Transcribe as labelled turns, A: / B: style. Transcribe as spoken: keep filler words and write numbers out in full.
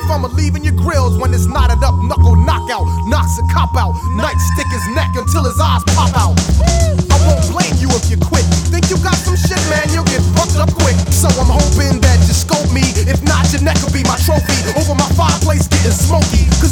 A: I'ma leave in your grills when it's knotted up. Knuckle knockout, knocks a cop out. Nightstick his neck until his eyes pop out. I won't blame you if you quit. Think you got some shit, man, you'll get fucked up quick. So I'm hoping that you scope me. If not, your neck will be my trophy. Over my fireplace getting smoky. Cause